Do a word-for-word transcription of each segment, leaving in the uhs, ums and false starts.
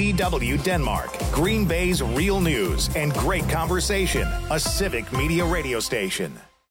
B W Denmark, Green Bay's real news and great conversation, a Civic Media radio station.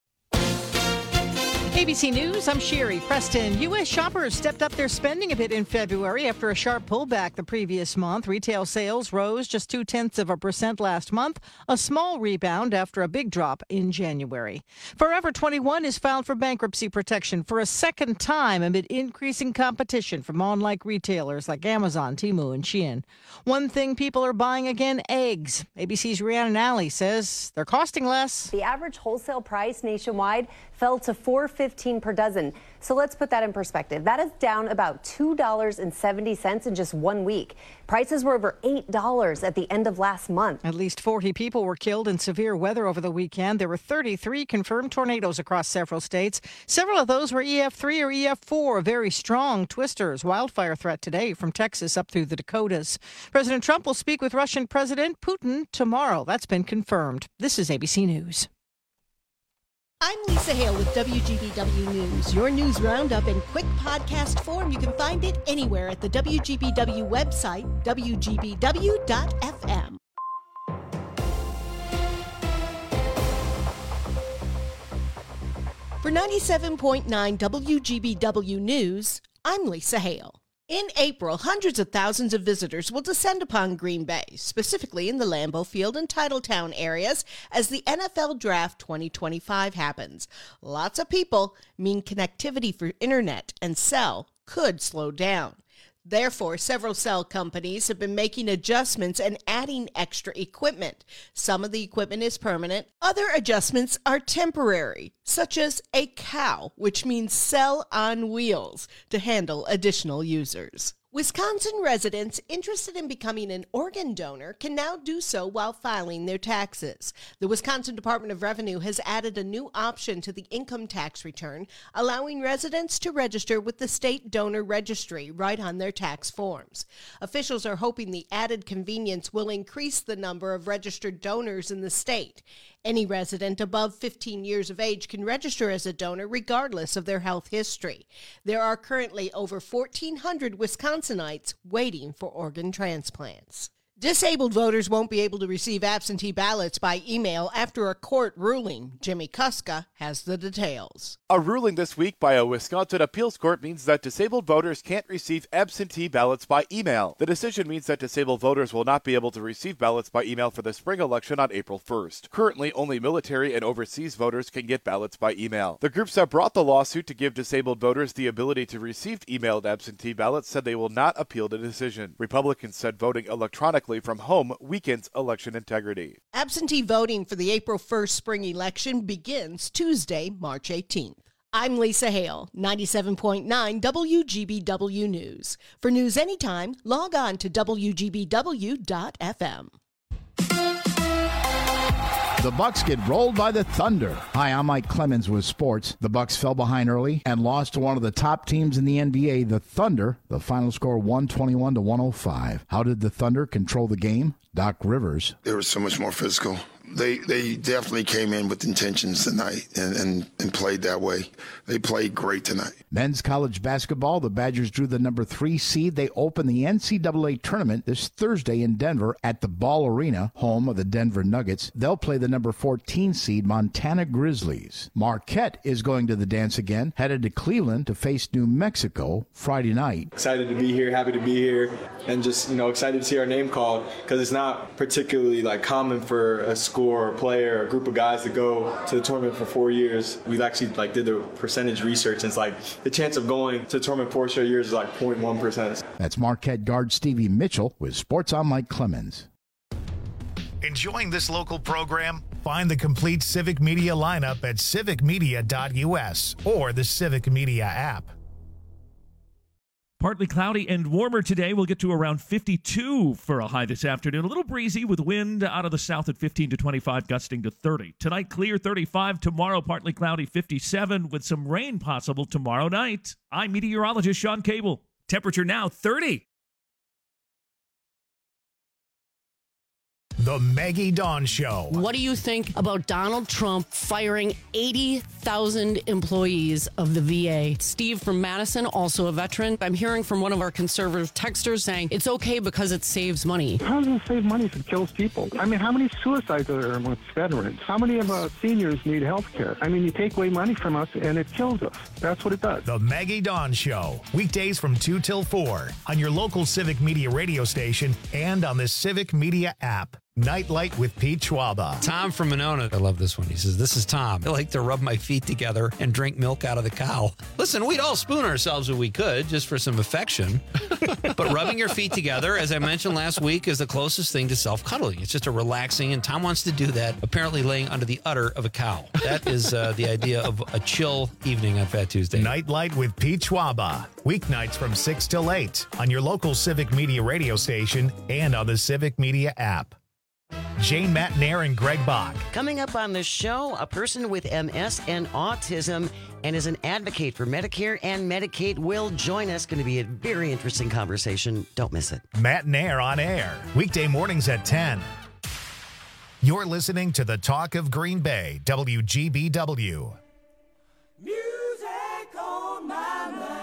A B C News, I'm Sherry Preston. U S shoppers stepped up their spending a bit in February after a sharp pullback the previous month. Retail sales rose just two-tenths of a percent last month, a small rebound after a big drop in January. Forever twenty-one is filed for bankruptcy protection for a second time amid increasing competition from online retailers like Amazon, Temu, and Shein. One thing people are buying again, eggs. A B C's Rhiannon Alley says they're costing less. The average wholesale price nationwide fell to four dollars and fifteen cents per dozen. So let's put that in perspective. That is down about two dollars and seventy cents in just one week. Prices were over eight dollars at the end of last month. At least forty people were killed in severe weather over the weekend. There were thirty-three confirmed tornadoes across several states. Several of those were E F three or E F four, very strong twisters. Wildfire threat today from Texas up through the Dakotas. President Trump will speak with Russian President Putin tomorrow. That's been confirmed. This is A B C News. I'm Lisa Hale with W G B W News. Your news roundup in quick podcast form. You can find it anywhere at the W G B W website, W G B W dot F M. For ninety-seven point nine W G B W News, I'm Lisa Hale. In April, hundreds of thousands of visitors will descend upon Green Bay, specifically in the Lambeau Field and Titletown areas, as the N F L Draft twenty twenty-five happens. Lots of people mean connectivity for internet and cell could slow down. Therefore, several cell companies have been making adjustments and adding extra equipment. Some of the equipment is permanent. Other adjustments are temporary, such as a cow, which means cell on wheels, to handle additional users. Wisconsin residents interested in becoming an organ donor can now do so while filing their taxes. The Wisconsin Department of Revenue has added a new option to the income tax return, allowing residents to register with the state donor registry right on their tax forms. Officials are hoping the added convenience will increase the number of registered donors in the state. Any resident above fifteen years of age can register as a donor regardless of their health history. There are currently over fourteen hundred Wisconsinites waiting for organ transplants. Disabled voters won't be able to receive absentee ballots by email after a court ruling. Jimmy Kuska has the details. A ruling this week by a Wisconsin appeals court means that disabled voters can't receive absentee ballots by email. The decision means that disabled voters will not be able to receive ballots by email for the spring election on April first. Currently, only military and overseas voters can get ballots by email. The groups that brought the lawsuit to give disabled voters the ability to receive emailed absentee ballots said they will not appeal the decision. Republicans said voting electronically from home weakens election integrity. Absentee voting for the April first spring election begins Tuesday, March eighteenth. I'm Lisa Hale, ninety-seven point nine W G B W News. For news anytime, log on to W G B W dot F M. The Bucks get rolled by the Thunder. Hi, I'm Mike Clemens with sports. The Bucks fell behind early and lost to one of the top teams in the N B A, the Thunder. The final score one twenty-one to one oh five. How did the Thunder control the game? Doc Rivers. They were so much more physical. They they definitely came in with intentions tonight and, and, and played that way. They played great tonight. Men's college basketball, the Badgers drew the number three seed. They open the N C double A tournament this Thursday in Denver at the Ball Arena, home of the Denver Nuggets. They'll play the number fourteen seed Montana Grizzlies. Marquette is going to the dance again, headed to Cleveland to face New Mexico Friday night. Excited to be here, happy to be here, and just, you know, excited to see our name called, because it's not particularly like common for a school or a player or a group of guys to go to the tournament for four years. We've actually like did the percentage research, and it's like the chance of going to the tournament four straight years is like zero point one percent. That's Marquette guard Stevie Mitchell with Sports on Mike Clemens. Enjoying this local program? Find the complete Civic Media lineup at civic media dot U S or the Civic Media app. Partly cloudy and warmer today. We'll get to around fifty-two for a high this afternoon. A little breezy with wind out of the south at fifteen to twenty-five, gusting to thirty. Tonight, clear, thirty-five. Tomorrow, partly cloudy, fifty-seven, with some rain possible tomorrow night. I'm meteorologist Sean Cable. Temperature now, thirty. The Maggie Dawn Show. What do you think about Donald Trump firing eighty thousand employees of the V A? Steve from Madison, also a veteran. I'm hearing from one of our conservative texters saying it's okay because it saves money. How does it save money if it kills people? I mean, how many suicides are there amongst veterans? How many of our seniors need health care? I mean, you take away money from us and it kills us. That's what it does. The Maggie Dawn Show. Weekdays from two till four on your local Civic Media radio station and on the Civic Media app. Nightlight with Pete Schwaba. Tom from Monona. I love this one. He says, this is Tom. I like to rub my feet together and drink milk out of the cow. Listen, we'd all spoon ourselves if we could, just for some affection. But rubbing your feet together, as I mentioned last week, is the closest thing to self-cuddling. It's just a relaxing, and Tom wants to do that, apparently laying under the udder of a cow. That is uh, the idea of a chill evening on Fat Tuesday. Nightlight with Pete Schwaba. Weeknights from six till eight on your local Civic Media radio station and on the Civic Media app. Jane Matnair and Greg Bach. Coming up on the show, a person with M S and autism and is an advocate for Medicare and Medicaid will join us. Going to be a very interesting conversation. Don't miss it. Matnair on air, weekday mornings at ten. You're listening to the Talk of Green Bay, W G B W. Music on my mind.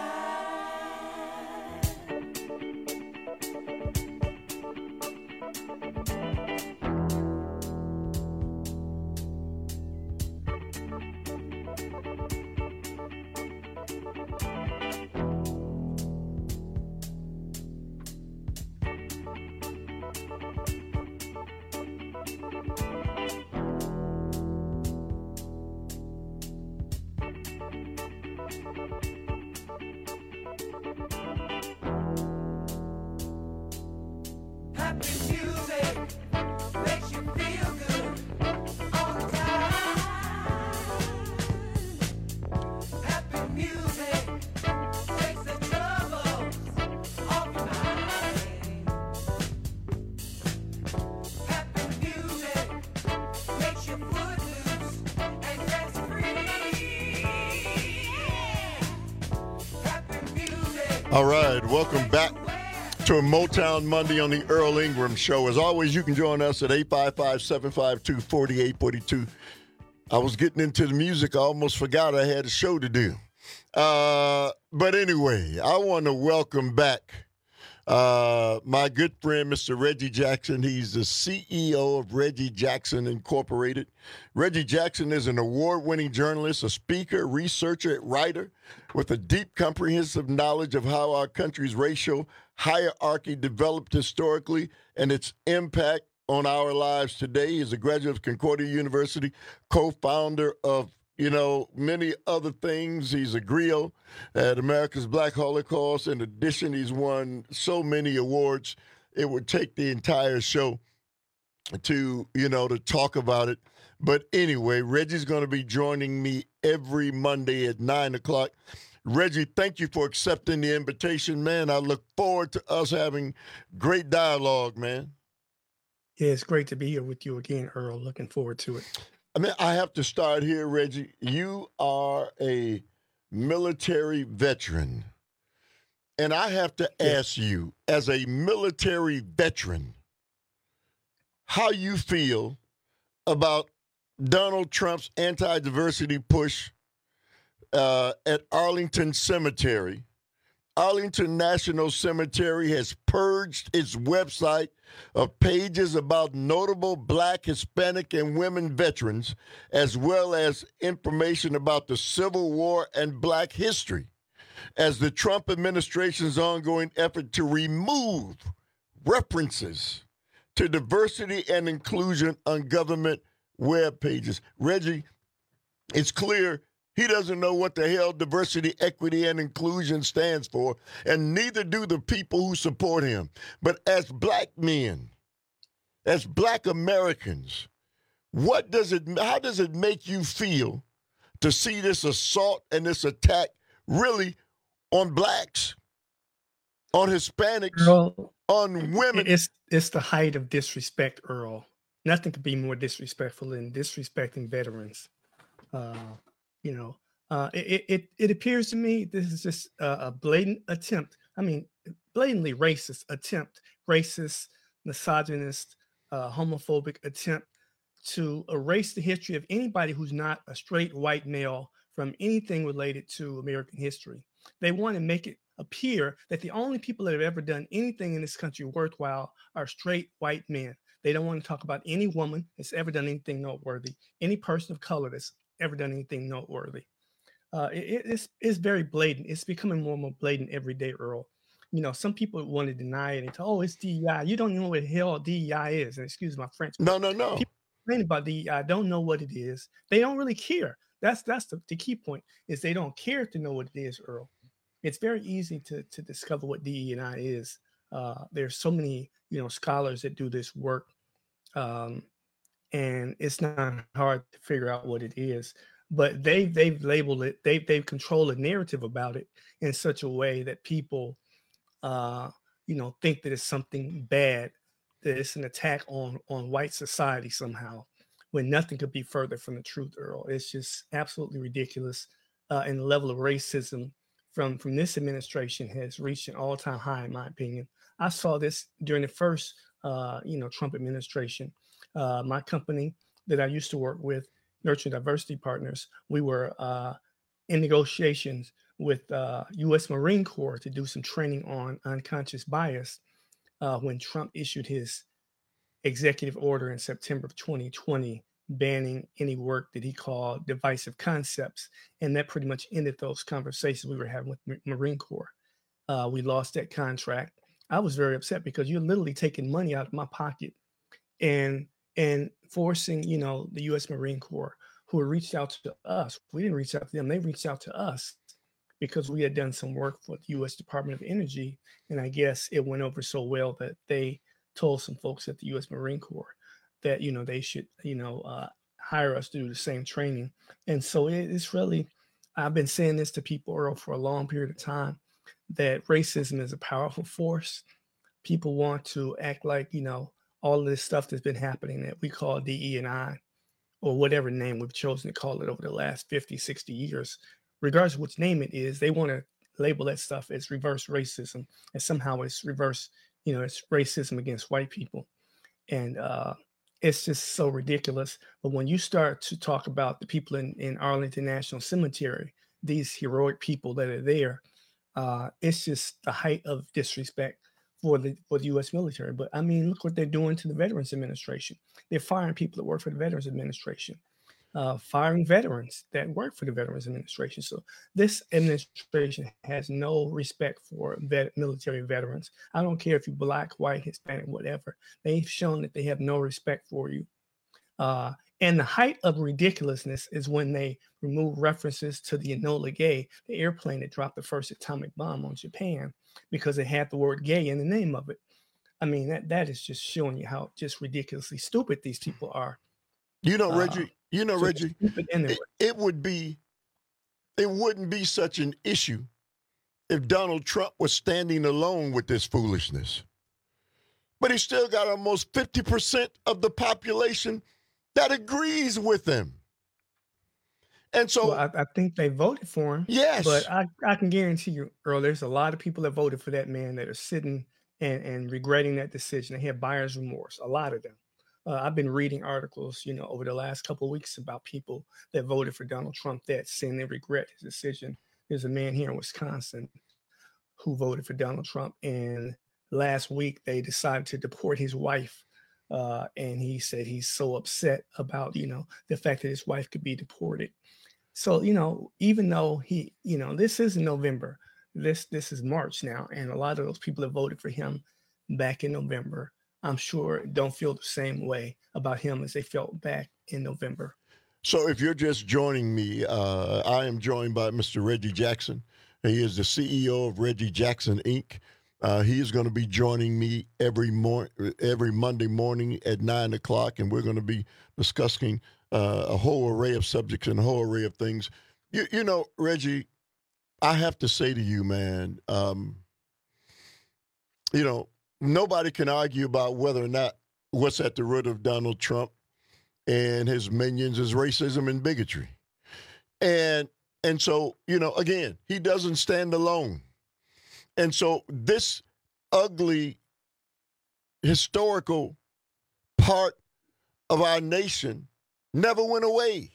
All right, welcome back to a Motown Monday on the Earl Ingram Show. As always, you can join us at eight five five, seven five two, four eight four two. I was getting into the music. I almost forgot I had a show to do. Uh, but anyway, I want to welcome back uh, my good friend, Mister Reggie Jackson. He's the C E O of Reggie Jackson Incorporated. Reggie Jackson is an award-winning journalist, a speaker, researcher, writer with a deep, comprehensive knowledge of how our country's racial hierarchy developed historically and its impact on our lives today. He's a graduate of Concordia University, co-founder of, you know, many other things. He's a griot at America's Black Holocaust. In addition, he's won so many awards. It would take the entire show to, you know, to talk about it. But anyway, Reggie's going to be joining me every Monday at nine o'clock. Reggie, thank you for accepting the invitation, man. I look forward to us having great dialogue, man. Yeah, it's great to be here with you again, Earl. Looking forward to it. I mean, I have to start here, Reggie. You are a military veteran. And I have to yeah. ask you, as a military veteran, how you feel about Donald Trump's anti-diversity push uh, at Arlington Cemetery. Arlington National Cemetery has purged its website of pages about notable Black, Hispanic, and women veterans, as well as information about the Civil War and Black history, as the Trump administration's ongoing effort to remove references to diversity and inclusion on government web pages. Reggie, it's clear he doesn't know what the hell diversity, equity, and inclusion stands for, and neither do the people who support him. But as Black men, as Black Americans, what does it, how does it make you feel to see this assault and this attack really on Blacks, on Hispanics, Earl, on women? It's, it's the height of disrespect, Earl. Nothing could be more disrespectful than disrespecting veterans. Uh, you know, uh, it, it it appears to me this is just a, a blatant attempt. I mean, blatantly racist attempt, racist, misogynist, uh, homophobic attempt to erase the history of anybody who's not a straight white male from anything related to American history. They want to make it appear that the only people that have ever done anything in this country worthwhile are straight white men. They don't want to talk about any woman that's ever done anything noteworthy, any person of color that's ever done anything noteworthy. Uh, it, it's, it's very blatant. It's becoming more and more blatant every day, Earl. You know, some people want to deny it and tell, oh, it's D E I. You don't know what the hell D E I is. And excuse my French. No, no, no. People complaining about D E I don't know what it is. They don't really care. That's that's the, the key point, is they don't care to know what it is, Earl. It's very easy to, to discover what D E I is. Uh, there's so many, you know, scholars that do this work, um, and it's not hard to figure out what it is. But they they've labeled it. They they've controlled a narrative about it in such a way that people, uh, you know, think that it's something bad, that it's an attack on on white society somehow, when nothing could be further from the truth, Earl. It's just absolutely ridiculous, uh, and the level of racism from from this administration has reached an all-time high, in my opinion. I saw this during the first, uh, you know, Trump administration. Uh, my company that I used to work with, Nurture Diversity Partners, we were uh, in negotiations with uh, U S Marine Corps to do some training on unconscious bias uh, when Trump issued his executive order in September of twenty twenty, banning any work that he called divisive concepts. And that pretty much ended those conversations we were having with M- Marine Corps. Uh, we lost that contract. I was very upset because you're literally taking money out of my pocket and and forcing, you know, the U S Marine Corps, who reached out to us. We didn't reach out to them. They reached out to us because we had done some work for the U S Department of Energy. And I guess it went over so well that they told some folks at the U S Marine Corps that, you know, they should, you know, uh, hire us to do the same training. And so it, it's really, I've been saying this to people, Earl, for a long period of time, that racism is a powerful force. People want to act like, you know, all of this stuff that's been happening that we call D E and I, or whatever name we've chosen to call it over the last fifty, sixty years, regardless of which name it is, they want to label that stuff as reverse racism, and somehow it's reverse, you know, it's racism against white people. And uh, it's just so ridiculous. But when you start to talk about the people in, in Arlington National Cemetery, these heroic people that are there, uh, it's just the height of disrespect for the for the U S military. But I mean, look what they're doing to the Veterans Administration. They're firing people that work for the Veterans Administration, uh, firing veterans that work for the Veterans Administration. So this administration has no respect for vet, military veterans. I don't care if you're black, white, Hispanic, whatever. They've shown that they have no respect for you. Uh, and the height of ridiculousness is when they remove references to the Enola Gay, the airplane that dropped the first atomic bomb on Japan, because it had the word gay in the name of it. I mean, that that is just showing you how just ridiculously stupid these people are. You know, Uh, Reggie, you know, so Reggie, stupid anyway. it, it would be, it wouldn't be such an issue if Donald Trump was standing alone with this foolishness. But he's still got almost fifty percent of the population that agrees with him. And so Well, I, I think they voted for him. Yes. But I, I can guarantee you, Earl, there's a lot of people that voted for that man that are sitting and, and regretting that decision. They have buyer's remorse, a lot of them. Uh, I've been reading articles, you know, over the last couple of weeks about people that voted for Donald Trump that saying they regret his decision. There's a man here in Wisconsin who voted for Donald Trump, and last week they decided to deport his wife. Uh, and he said he's so upset about, you know, the fact that his wife could be deported. So, you know, even though he, you know, this is November, this this is March now, and a lot of those people that voted for him back in November, I'm sure don't feel the same way about him as they felt back in November. So if you're just joining me, uh, I am joined by Mister Reggie Jackson. He is the C E O of Reggie Jackson, Incorporated. Uh, he is going to be joining me every mor- every Monday morning at nine o'clock, and we're going to be discussing uh, a whole array of subjects and a whole array of things. You, you know, Reggie, I have to say to you, man, um, you know, nobody can argue about whether or not what's at the root of Donald Trump and his minions is racism and bigotry. And and so, you know, again, he doesn't stand alone. And so this ugly historical part of our nation never went away.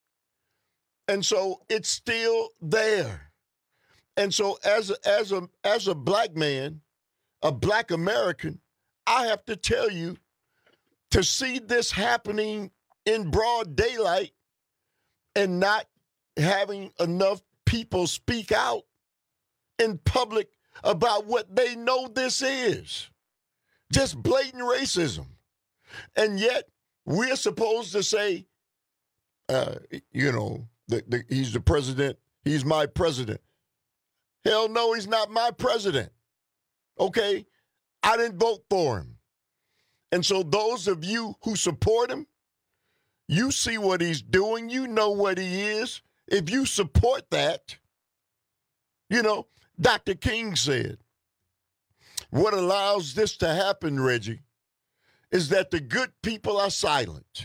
And so it's still there. And so as a, as a, as a black man, a black American, I have to tell you, to see this happening in broad daylight and not having enough people speak out in public about what they know this is. Just blatant racism. And yet we're supposed to say, uh, you know, the, the, he's the president. He's my president. Hell no, he's not my president. Okay? I didn't vote for him. And so those of you who support him, you see what he's doing. You know what he is. If you support that, you know, Doctor King said, what allows this to happen, Reggie, is that the good people are silent.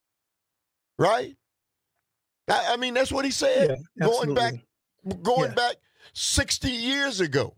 Right? I, I mean, that's what he said. Yeah, going back, going yeah. back sixty years ago.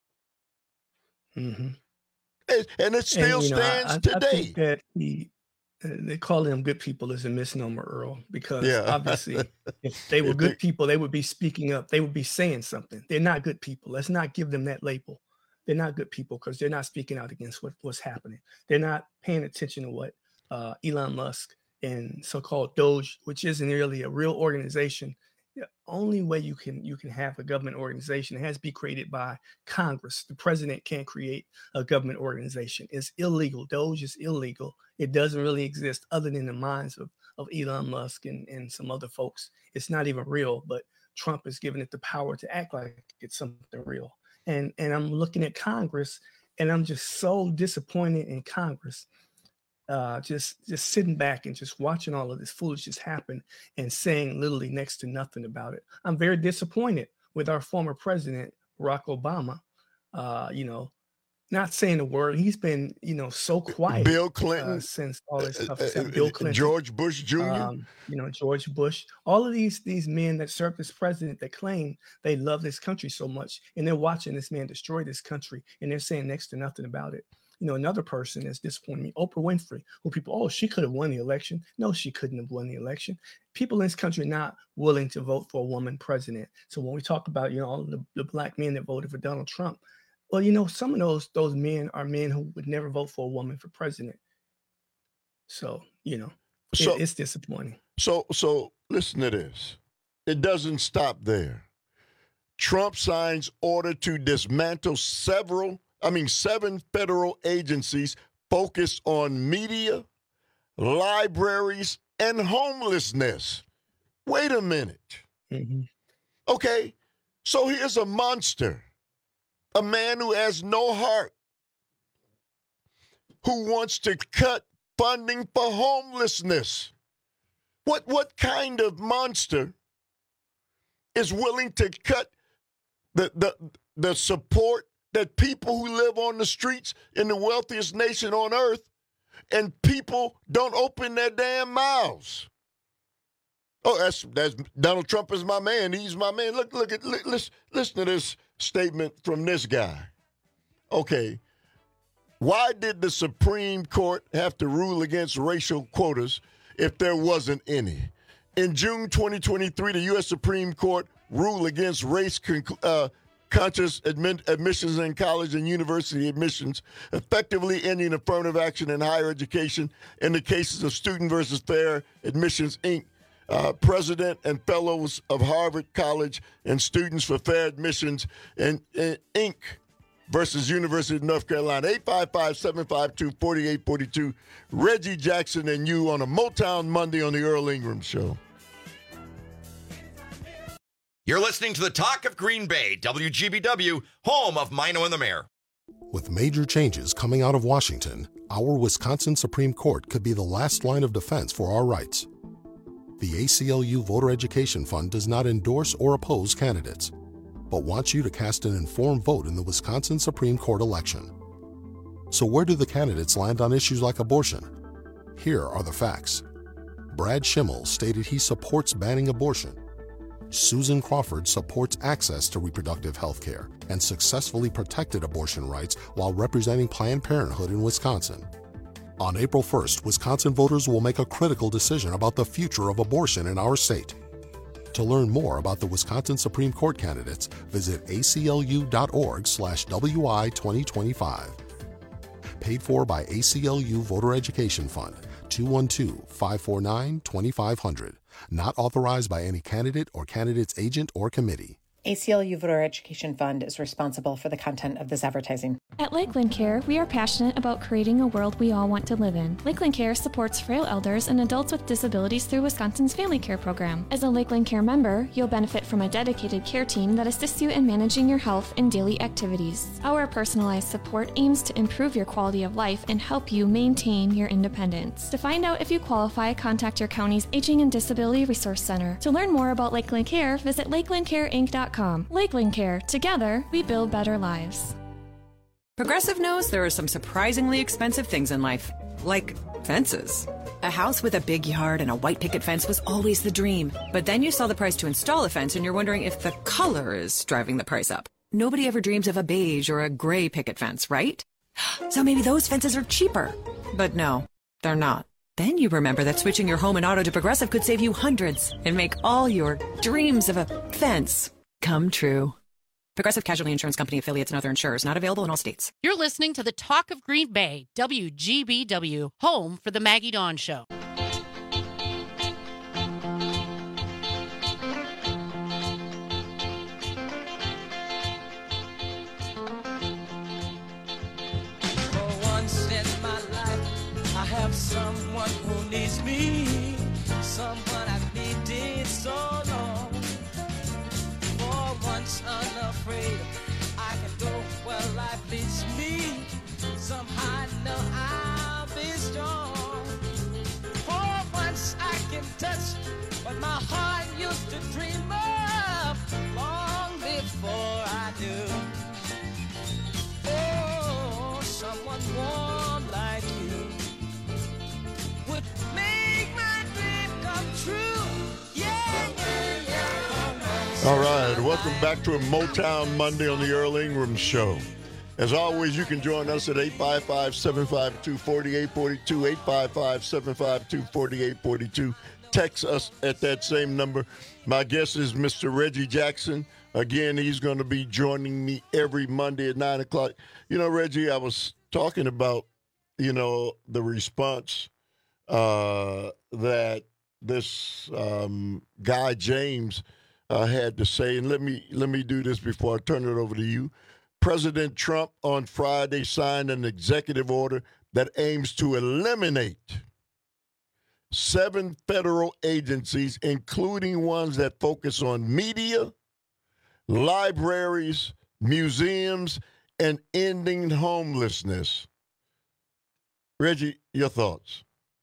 Mm-hmm. And, and it still and, stands know, I, today. I think that he, uh, they call them good people is a misnomer, Earl, because yeah. obviously if they were good people, they would be speaking up. They would be saying something. They're not good people. Let's not give them that label. They're not good people because they're not speaking out against what, what's happening. They're not paying attention to what uh, Elon Musk and so-called Doge, which isn't really a real organization. The only way you can you can have a government organization, it has to be created by Congress. The president can't create a government organization. It's illegal. Doge is illegal. It doesn't really exist other than the minds of, of Elon Musk and, and some other folks. It's not even real, but Trump is giving it the power to act like it's something real. And, and I'm looking at Congress, and I'm just so disappointed in Congress. Uh, just just sitting back and just watching all of this foolishness happen and saying literally next to nothing about it. I'm very disappointed with our former president, Barack Obama, uh, you know, not saying a word. He's been, you know, so quiet. Bill Clinton. Uh, since all this stuff. Uh, uh, Bill Clinton. George Bush Junior Um, you know, George Bush. All of these, these men that served as president that claim they love this country so much, and they're watching this man destroy this country, and they're saying next to nothing about it. You know, another person that's disappointed me, Oprah Winfrey, who people, oh, she could have won the election. No, she couldn't have won the election. People in this country are not willing to vote for a woman president. So when we talk about, you know, all the, the black men that voted for Donald Trump, well, you know, some of those those men are men who would never vote for a woman for president. So, you know, so, it, it's disappointing. So, so listen to this. It doesn't stop there. Trump signs order to dismantle several I mean, seven federal agencies focused on media, libraries, and homelessness. Wait a minute. Mm-hmm. Okay, so here's a monster, a man who has no heart, who wants to cut funding for homelessness. What, what kind of monster is willing to cut the, the, the support that people who live on the streets in the wealthiest nation on earth, and people don't open their damn mouths? Oh, that's that's Donald Trump is my man. He's my man. Look, look at listen, listen to this statement from this guy. Okay, why did the Supreme Court have to rule against racial quotas if there wasn't any? In June twenty twenty-three, the U S Supreme Court ruled against race conclu- uh, conscious admit, admissions in college and university admissions, effectively ending affirmative action in higher education in the cases of Student versus Fair Admissions, Incorporated. Uh, president and fellows of Harvard College and Students for Fair Admissions, and, and Incorporated versus University of North Carolina. eight five five, seven five two, four eight four two. Reggie Jackson and you on a Motown Monday on the Earl Ingram Show. You're listening to the Talk of Green Bay, W G B W, home of Mino and the Mayor. With major changes coming out of Washington, our Wisconsin Supreme Court could be the last line of defense for our rights. The A C L U Voter Education Fund does not endorse or oppose candidates, but wants you to cast an informed vote in the Wisconsin Supreme Court election. So where do the candidates land on issues like abortion? Here are the facts. Brad Schimmel stated he supports banning abortion. Susan Crawford supports access to reproductive health care and successfully protected abortion rights while representing Planned Parenthood in Wisconsin. On April first, Wisconsin voters will make a critical decision about the future of abortion in our state. To learn more about the Wisconsin Supreme Court candidates, visit aclu.org slash WI twenty twenty-five. Paid for by A C L U Voter Education Fund, two one two, five four nine, two five zero zero. Not authorized by any candidate or candidate's agent or committee. A C L U Voter Education Fund is responsible for the content of this advertising. At Lakeland Care, we are passionate about creating a world we all want to live in. Lakeland Care supports frail elders and adults with disabilities through Wisconsin's Family Care program. As a Lakeland Care member, you'll benefit from a dedicated care team that assists you in managing your health and daily activities. Our personalized support aims to improve your quality of life and help you maintain your independence. To find out if you qualify, contact your county's Aging and Disability Resource Center. To learn more about Lakeland Care, visit lakeland care inc dot com. Lakeland Care. Together, we build better lives. Progressive knows there are some surprisingly expensive things in life, like fences. A house with a big yard and a white picket fence was always the dream. But then you saw the price to install a fence and you're wondering if the color is driving the price up. Nobody ever dreams of a beige or a gray picket fence, right? So maybe those fences are cheaper. But no, they're not. Then you remember that switching your home and auto to Progressive could save you hundreds and make all your dreams of a fence come true. Progressive Casualty Insurance Company affiliates and other insurers not available in all states. You're listening to the Talk of Green Bay, W G B W, home for the Maggie Dawn Show. For once in my life, I have someone who needs me, someone I've needed so long. Once unafraid, I can go where life leads me. Somehow I know I'll be strong. For once I can touch what my heart used to dream of long before I knew. Oh, someone warm like you would make my dream come true. Yeah, yeah, yeah. All right, welcome back to a Motown Monday on the Earl Ingram Show. As always, you can join us at eight five five, seven five two, four eight four two, eight five five, seven five two, four eight four two. Text us at that same number. My guest is Mister Reggie Jackson. Again, he's going to be joining me every Monday at nine o'clock. You know, Reggie, I was talking about, you know, the response uh, that this um, guy, James, Uh, had to say, and let me let me do this before I turn it over to you. President Trump on Friday signed an executive order that aims to eliminate seven federal agencies, including ones that focus on media, libraries, museums, and ending homelessness. Reggie, your thoughts?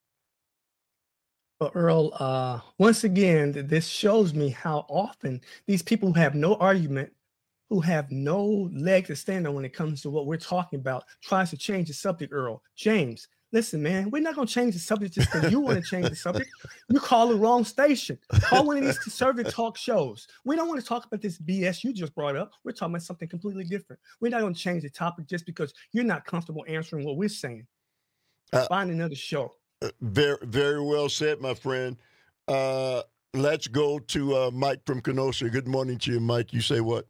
Well, Earl, uh, once again, th- this shows me how often these people who have no argument, who have no leg to stand on when it comes to what we're talking about, tries to change the subject, Earl. James, listen, man, we're not going to change the subject just because you want to change the subject. You call the wrong station. Call one of these conservative talk shows. We don't want to talk about this B S you just brought up. We're talking about something completely different. We're not going to change the topic just because you're not comfortable answering what we're saying. Uh, Find another show. Uh, very, very well said, my friend. Uh, let's go to uh, Mike from Kenosha. Good morning to you, Mike. You say what?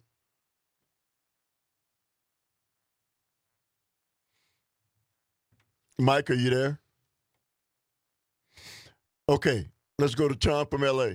Mike, are you there? Okay, let's go to Tom from L A.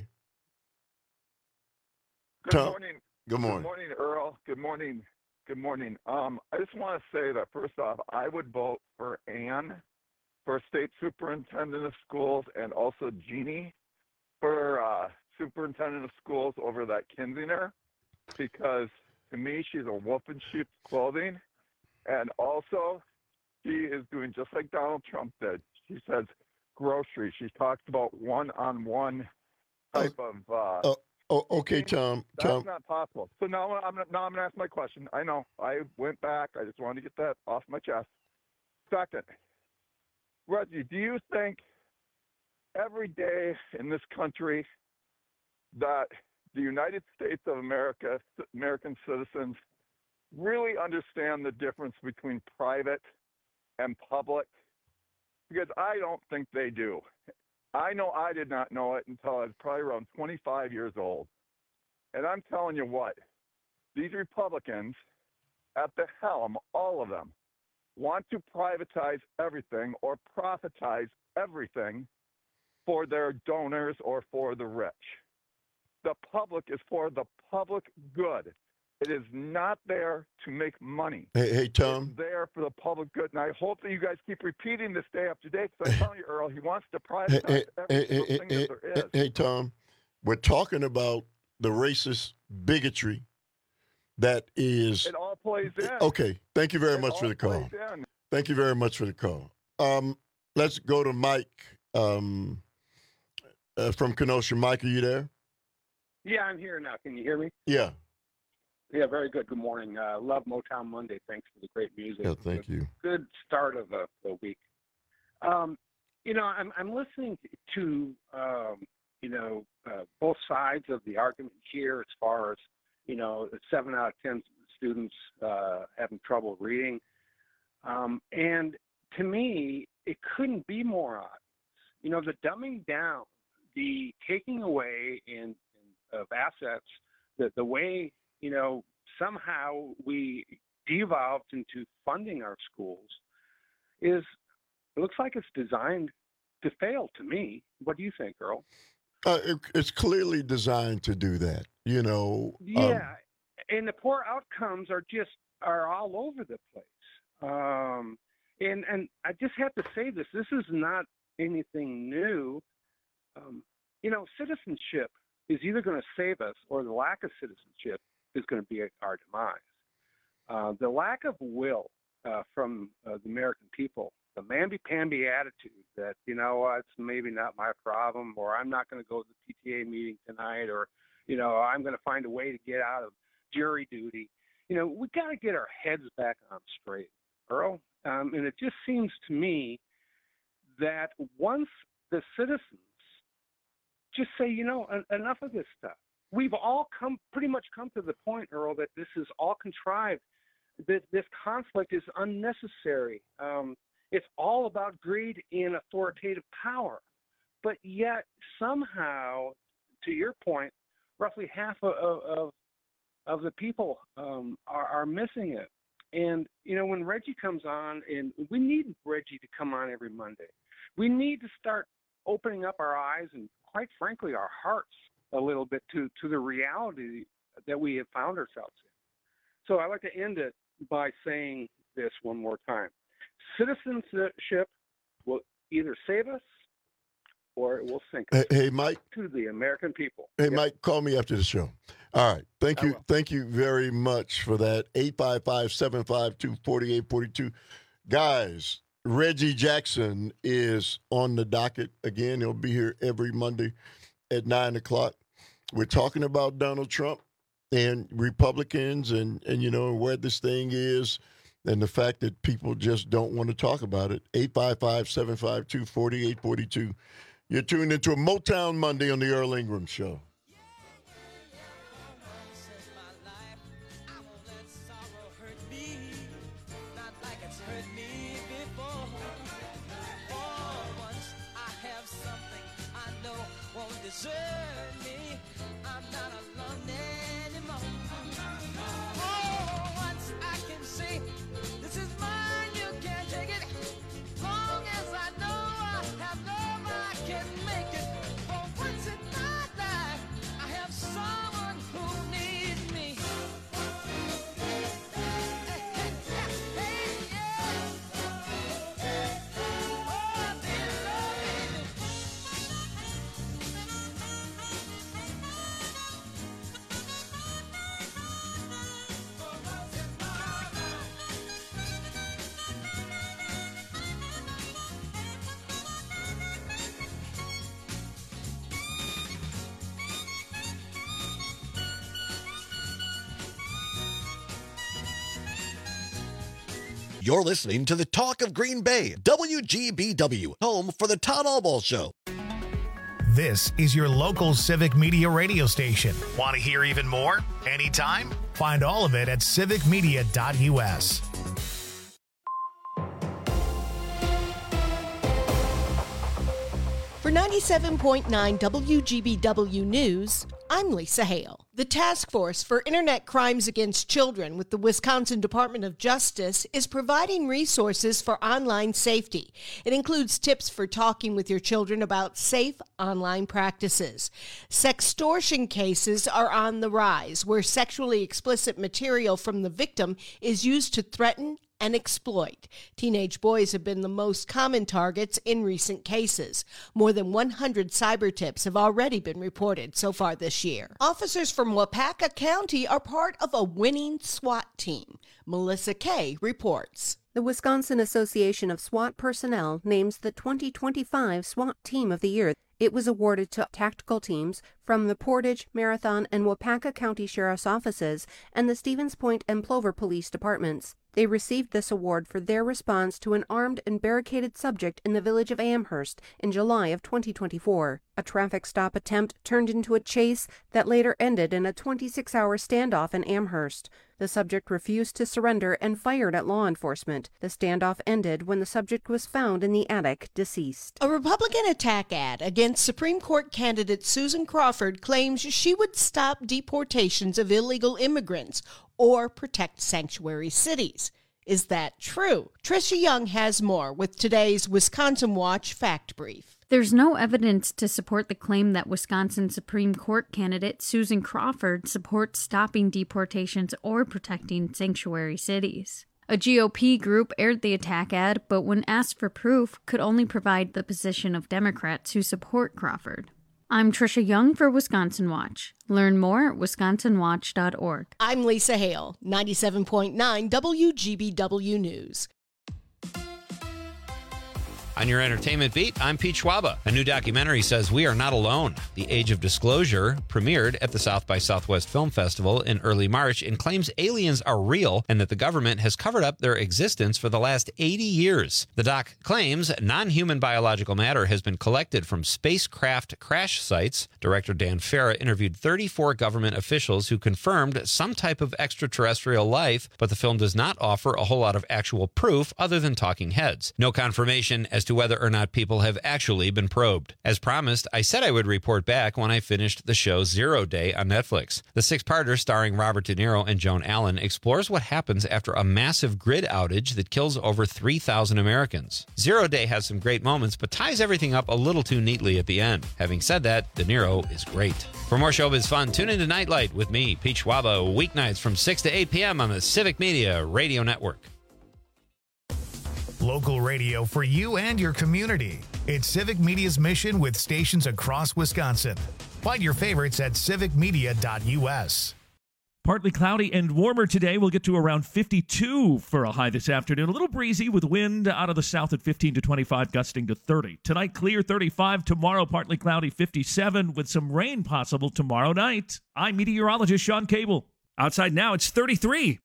Good Tom. morning. Good morning. Good morning, Earl. Good morning. Good morning. Um, I just want to say that first off, I would vote for Ann for state superintendent of schools, and also Jeannie for uh, superintendent of schools over that Kinzinger, because to me she's a wolf in sheep's clothing, and also she is doing just like Donald Trump did. She says grocery. She talks about one-on-one type Oh, of. Uh, oh, oh, okay, Tom. That's Tom. not possible. So now I'm now I'm gonna ask my question. I know I went back. I just wanted to get that off my chest. Second, Reggie, do you think every day in this country that the United States of America, American citizens, really understand the difference between private and public? because I don't think they do. I know I did not know it until I was probably around twenty-five years old. And I'm telling you what, these Republicans at the helm, all of them, want to privatize everything or profitize everything for their donors or for the rich. The public is for the public good. It is not there to make money. Hey, hey Tom. It's there for the public good. And I hope that you guys keep repeating this day after day, because I'm telling you, Earl, he wants to privatize Hey, every hey, single hey, thing hey, that there is. hey, hey, Tom, we're talking about the racist bigotry that is. It all plays in. Okay, thank you very It much for all the call. plays in. Thank you very much for the call. Um, let's go to Mike um, uh, from Kenosha. Mike, are you there? Yeah, I'm here now. Can you hear me? Yeah. Yeah, very good. Good morning. Uh, love Motown Monday. Thanks for the great music. Yeah, thank good, you. Good start of the, the week. Um, you know, I'm I'm listening to um, you know uh, both sides of the argument here, as far as you know, seven out of ten students uh, having trouble reading, um, and to me, it couldn't be more obvious. You know, the dumbing down, the taking away in, in of assets, the the way. You know, somehow we devolved into funding our schools is, it looks like it's designed to fail to me. What do you think, Earl? Uh, it, it's clearly designed to do that, you know. Yeah, um, and the poor outcomes are just, are all over the place. Um, and, and I just have to say this, this is not anything new. Um, you know, citizenship is either going to save us, or the lack of citizenship is going to be our demise. Uh, the lack of will uh, from uh, the American people, the mamby-pamby attitude that, you know, uh, it's maybe not my problem, or I'm not going to go to the P T A meeting tonight, or, you know, I'm going to find a way to get out of jury duty. You know, we got to get our heads back on straight, Earl. Um, and it just seems to me that once the citizens just say, you know, en- enough of this stuff. We've all come pretty much come to the point, Earl, that this is all contrived, that this conflict is unnecessary. Um, it's all about greed and authoritative power. But yet, somehow, to your point, roughly half of of, of the people um, are, are missing it. And, you know, when Reggie comes on, and we need Reggie to come on every Monday, we need to start opening up our eyes and, quite frankly, our hearts a little bit to, to the reality that we have found ourselves in. So I'd like to end it by saying this one more time. Citizenship will either save us or it will sink us. Hey, hey Mike. To the American people. Hey, yep. Mike, call me after the show. All right. Thank I you. will. Thank you very much for that. eight five five, seven five two, four eight four two. Guys, Reggie Jackson is on the docket again. He'll be here every Monday at nine o'clock. We're talking about Donald Trump and Republicans and, and, you know, where this thing is and the fact that people just don't want to talk about it. eight five five, seven five two, four eight four two. You're tuned into a Motown Monday on the Earl Ingram Show. You're listening to the Talk of Green Bay, W G B W, home for the Todd Albaugh Show. This is your local civic media radio station. Want to hear even more? Anytime? Find all of it at civic media dot U S. For ninety-seven point nine W G B W News, I'm Lisa Hale. The Task Force for Internet Crimes Against Children with the Wisconsin Department of Justice is providing resources for online safety. It includes tips for talking with your children about safe online practices. Sextortion cases are on the rise, where sexually explicit material from the victim is used to threaten and exploit. Teenage boys have been the most common targets in recent cases. More than one hundred cyber tips have already been reported so far this year. Officers from Waupaca County are part of a winning SWAT team. Melissa Kay reports. The Wisconsin Association of SWAT Personnel names the twenty twenty-five SWAT Team of the Year. It was awarded to tactical teams from the Portage, Marathon, and Waupaca County Sheriff's Offices and the Stevens Point and Plover Police Departments. They received this award for their response to an armed and barricaded subject in the village of Amherst in July of twenty twenty-four. A traffic stop attempt turned into a chase that later ended in a twenty-six hour standoff in Amherst. The subject refused to surrender and fired at law enforcement. The standoff ended when the subject was found in the attic, deceased. A Republican attack ad against Supreme Court candidate Susan Crawford claims she would stop deportations of illegal immigrants or protect sanctuary cities. Is that true? Tricia Young has more with today's Wisconsin Watch Fact Brief. There's no evidence to support the claim that Wisconsin Supreme Court candidate Susan Crawford supports stopping deportations or protecting sanctuary cities. A G O P group aired the attack ad, but when asked for proof, could only provide the position of Democrats who support Crawford. I'm Tricia Young for Wisconsin Watch. Learn more at wisconsin watch dot org. I'm Lisa Hale, ninety-seven point nine W G B W News. On your entertainment beat, I'm Pete Schwaba. A new documentary says we are not alone. The Age of Disclosure premiered at the South by Southwest Film Festival in early March and claims aliens are real and that the government has covered up their existence for the last eighty years. The doc claims non-human biological matter has been collected from spacecraft crash sites. Director Dan Farah interviewed thirty-four government officials who confirmed some type of extraterrestrial life, but the film does not offer a whole lot of actual proof other than talking heads. No confirmation as to whether or not people have actually been probed. As promised, I said I would report back when I finished the show Zero Day on Netflix. The six-parter starring Robert De Niro and Joan Allen explores what happens after a massive grid outage that kills over three thousand Americans. Zero Day has some great moments, but ties everything up a little too neatly at the end. Having said that, De Niro is great. For more showbiz fun, tune into Nightlight with me, Pete Schwaba, weeknights from six to eight p.m. on the Civic Media Radio Network. Local radio for you and your community. It's Civic Media's mission with stations across Wisconsin. Find your favorites at civic media dot u s. Partly cloudy and warmer today. We'll get to around fifty-two for a high this afternoon. A little breezy with wind out of the south at fifteen to twenty-five, gusting to thirty. Tonight, clear thirty-five. Tomorrow, partly cloudy, fifty-seven, with some rain possible tomorrow night. I'm meteorologist Sean Cable. Outside now, it's thirty-three.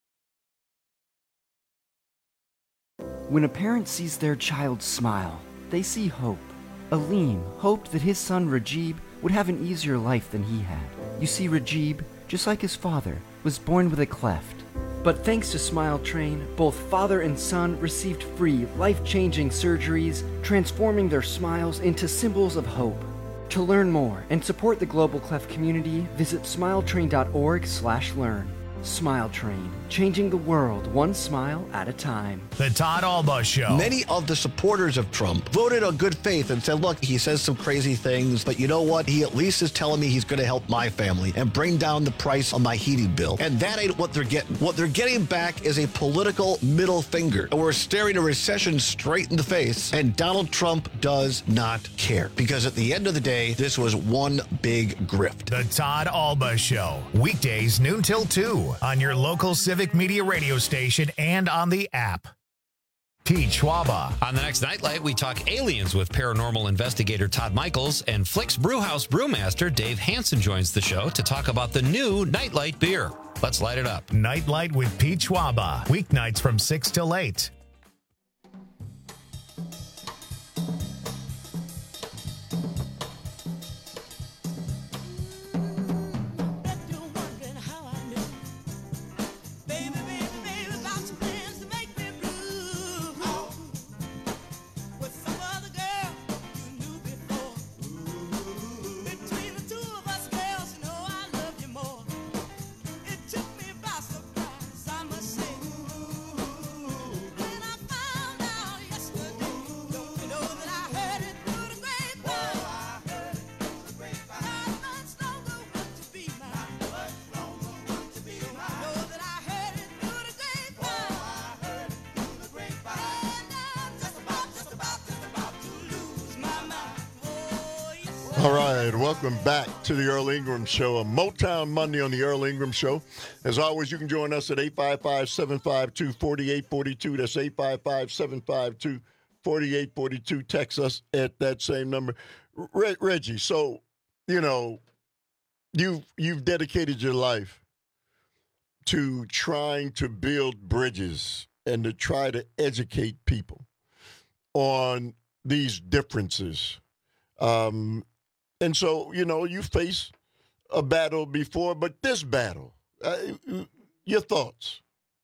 When a parent sees their child smile, they see hope. Aleem hoped that his son Rajib would have an easier life than he had. You see, Rajib, just like his father, was born with a cleft. But thanks to Smile Train, both father and son received free, life-changing surgeries, transforming their smiles into symbols of hope. To learn more and support the Global Cleft community, visit smile train dot org slash learn. Smile Train, changing the world one smile at a time. The Todd Alba Show. Many of the supporters of Trump voted on good faith and said, look, he says some crazy things, but you know what? He at least is telling me he's going to help my family and bring down the price on my heating bill. And that ain't what they're getting. What they're getting back is a political middle finger. And we're staring a recession straight in the face, and Donald Trump does not care. Because at the end of the day, this was one big grift. The Todd Alba Show. Weekdays noon till two on your local Civic Media radio station and on the app. Pete Schwaba. On the next Nightlight, we talk aliens with paranormal investigator Todd Michaels, and Flick's Brewhouse brewmaster Dave Hansen joins the show to talk about the new Nightlight beer. Let's light it up. Nightlight with Pete Schwaba. Weeknights from six till eight. With some other girl you knew before. All right, welcome back to the Earl Ingram Show, a Motown Monday on the Earl Ingram Show. As always, you can join us at eight five five, seven five two, four eight four two. That's eight five five, seven five two, four eight four two. Text us at that same number. Re- Reggie, so, you know, you've, you've dedicated your life to trying to build bridges and to try to educate people on these differences. Um And so, you know, you face a battle before, but this battle, uh, your thoughts?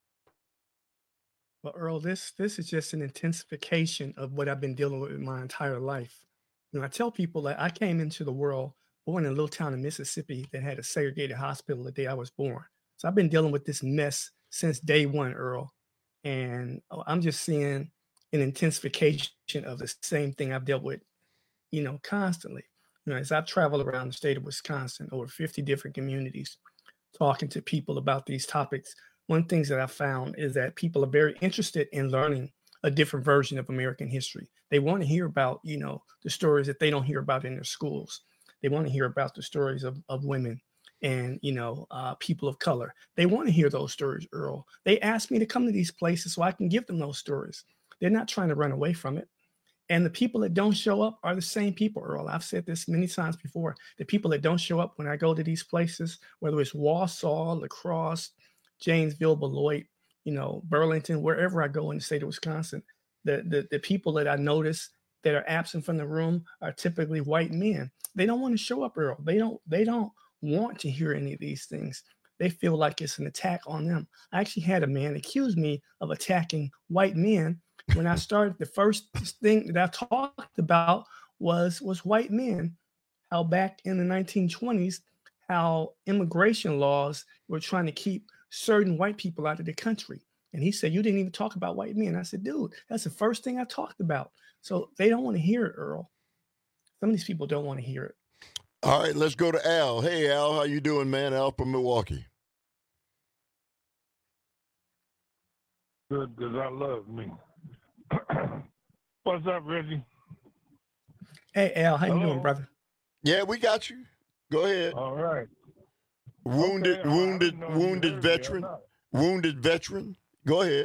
Well, Earl, this this is just an intensification of what I've been dealing with my entire life. You know, I tell people that I came into the world born in a little town in Mississippi that had a segregated hospital the day I was born. So I've been dealing with this mess since day one, Earl. And I'm just seeing an intensification of the same thing I've dealt with, you know, constantly. You know, as I've traveled around the state of Wisconsin, over fifty different communities, talking to people about these topics, one of the things that I found is that people are very interested in learning a different version of American history. They want to hear about, you know, the stories that they don't hear about in their schools. They want to hear about the stories of, of women and, you know, uh, people of color. They want to hear those stories, Earl. They ask me to come to these places so I can give them those stories. They're not trying to run away from it. And the people that don't show up are the same people, Earl. I've said this many times before. The people that don't show up when I go to these places, whether it's Wausau, La Crosse, Janesville, Beloit, you know, Burlington, wherever I go in the state of Wisconsin, the, the, the people that I notice that are absent from the room are typically white men. They don't want to show up, Earl. They don't, they don't want to hear any of these things. They feel like it's an attack on them. I actually had a man accuse me of attacking white men when I started. The first thing that I talked about was, was white men, how back in the nineteen twenties, how immigration laws were trying to keep certain white people out of the country. And he said, you didn't even talk about white men. I said, dude, that's the first thing I talked about. So they don't want to hear it, Earl. Some of these people don't want to hear it. All right, let's go to Al. Hey, Al, how you doing, man? Al from Milwaukee. Good, because I love me. What's up, Reggie? Hey, Al, how Hello? you doing, brother? Yeah, we got you. Go ahead. All right. Wounded, Okay, wounded, I didn't know if you wounded heard me or veteran. not. Wounded veteran. Go ahead.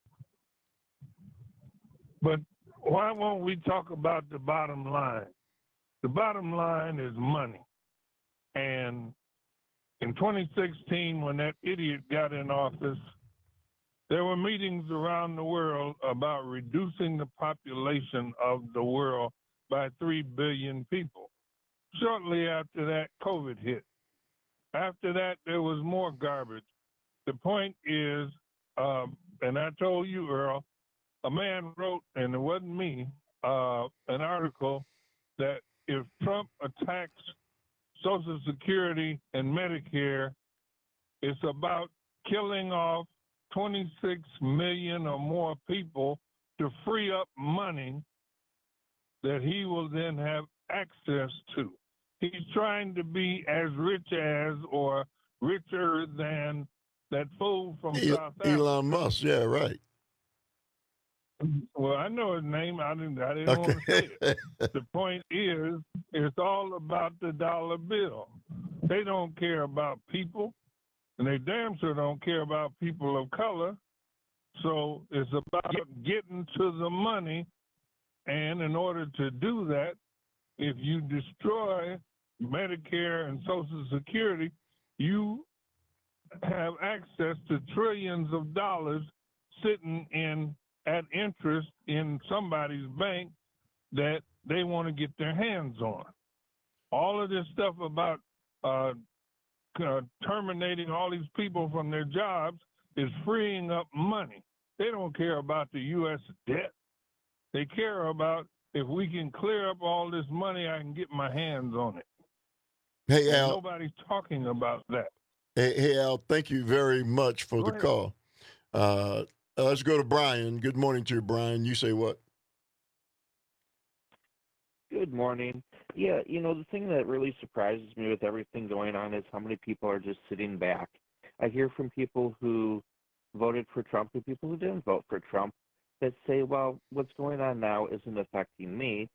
But why won't we talk about the bottom line? The bottom line is money. And in twenty sixteen, when that idiot got in office, there were meetings around the world about reducing the population of the world by three billion people. Shortly after that, COVID hit. After that, there was more garbage. The point is, um, and I told you, Earl, a man wrote, and it wasn't me, uh, an article that if Trump attacks Social Security and Medicare, it's about killing off twenty-six million or more people to free up money that he will then have access to. He's trying to be as rich as or richer than that fool from El- South Africa. Elon Musk. Yeah, right. Well, I know his name. I didn't. I didn't Okay. want to say it. The point is, it's all about the dollar bill. They don't care about people, and they damn sure don't care about people of color. So it's about getting to the money, and in order to do that, if you destroy Medicare and Social Security, you have access to trillions of dollars sitting in at interest in somebody's bank that they want to get their hands on. All of this stuff about uh, uh, terminating all these people from their jobs is freeing up money. They don't care about the U S debt. They care about if we can clear up all this money, I can get my hands on it. Hey, And Al. nobody's talking about that. Hey, hey, Al, thank you very much for Go the ahead. call. Uh, let's go to Brian. Good morning to you, Brian. You say what? Good morning. Yeah, you know, the thing that really surprises me with everything going on is how many people are just sitting back. I hear from people who voted for Trump and people who didn't vote for Trump that say, well, what's going on now isn't affecting me.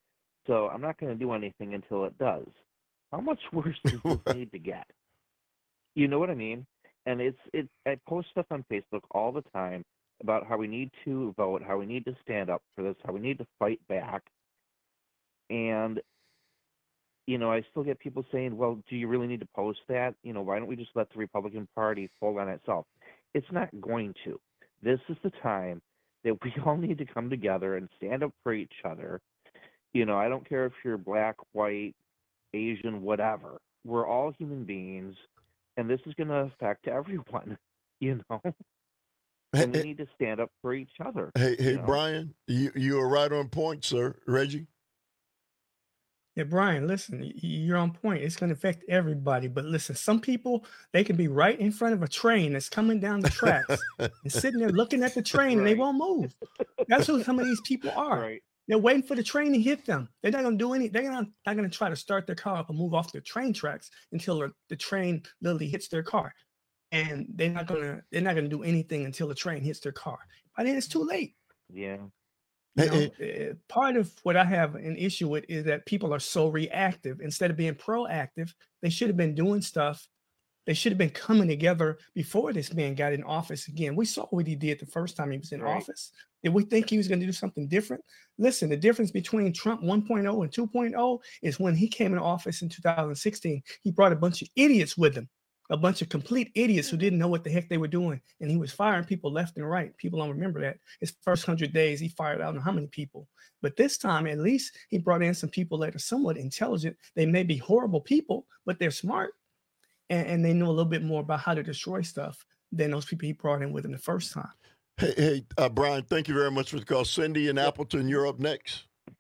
So I'm not going to do anything until it does. How much worse does this need to get? You know what I mean? And it's it. I post stuff on Facebook all the time about how we need to vote, how we need to stand up for this, how we need to fight back. And, you know, I still get people saying, well, do you really need to post that? You know, why don't we just let the Republican Party fall on itself? It's not going to. This is the time that we all need to come together and stand up for each other. You know, I don't care if you're black, white, Asian, whatever. We're all human beings, and this is going to affect everyone, you know? And we need to stand up for each other. Hey, hey, you know? Brian, you you are right on point, sir. Reggie? Yeah, Brian, listen, y- you're on point. It's going to affect everybody. But listen, some people, they can be right in front of a train that's coming down the tracks and sitting there looking at the train and they won't move. That's who some of these people are. Right. They're waiting for the train to hit them. They're not going to do any, they're not, not going to try to start their car up and move off the train tracks until the, the train literally hits their car. And they're not going to, they're not going to do anything until the train hits their car. By then it's too late. Yeah. You know, uh, part of what I have an issue with is that people are so reactive. Instead of being proactive, they should have been doing stuff. They should have been coming together before this man got in office again. We saw what he did the first time he was in Right. office. Did we think he was going to do something different? Listen, the difference between Trump one point oh and two point oh is when he came in office in two thousand sixteen, he brought a bunch of idiots with him. A bunch of complete idiots who didn't know what the heck they were doing. And he was firing people left and right. People don't remember that. His first hundred days, he fired I don't know how many people. But this time, at least he brought in some people that are somewhat intelligent. They may be horrible people, but they're smart. And, and they know a little bit more about how to destroy stuff than those people he brought in with him the first time. Hey, hey uh, Brian, thank you very much for the call. Cindy in Appleton, you're up next.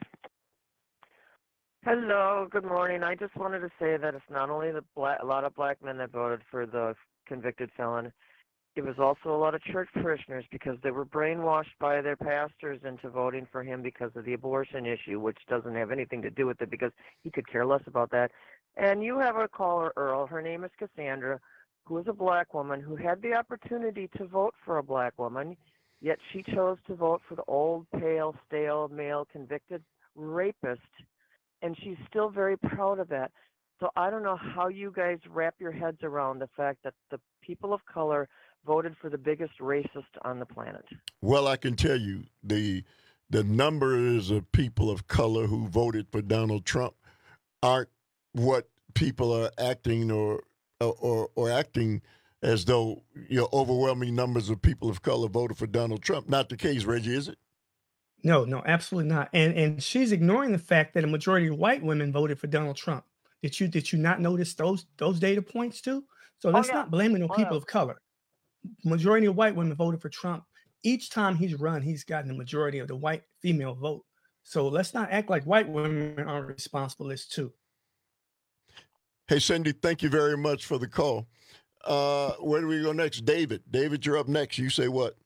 Hello, good morning. I just wanted to say that it's not only the black, a lot of black men that voted for the convicted felon, it was also a lot of church parishioners because they were brainwashed by their pastors into voting for him because of the abortion issue, which doesn't have anything to do with it because he could care less about that. And you have a caller, Earl. Her name is Cassandra, who is a black woman who had the opportunity to vote for a black woman, yet she chose to vote for the old, pale, stale, male convicted rapist. And she's still very proud of that. So I don't know how you guys wrap your heads around the fact that the people of color voted for the biggest racist on the planet. Well, I can tell you the the numbers of people of color who voted for Donald Trump aren't what people are acting or or or acting as though, you know, overwhelming numbers of people of color voted for Donald Trump. Not the case, Reggie, is it? No, no, absolutely not. And and she's ignoring the fact that a majority of white women voted for Donald Trump. Did you did you not notice those those data points too? So let's yeah. not blame it on Oh, people yeah. of color. Majority of white women voted for Trump. Each time he's run, he's gotten the majority of the white female vote. So let's not act like white women aren't responsible as too. Hey, Cindy, thank you very much for the call. Uh, where do we go next? David. David, you're up next. You say what?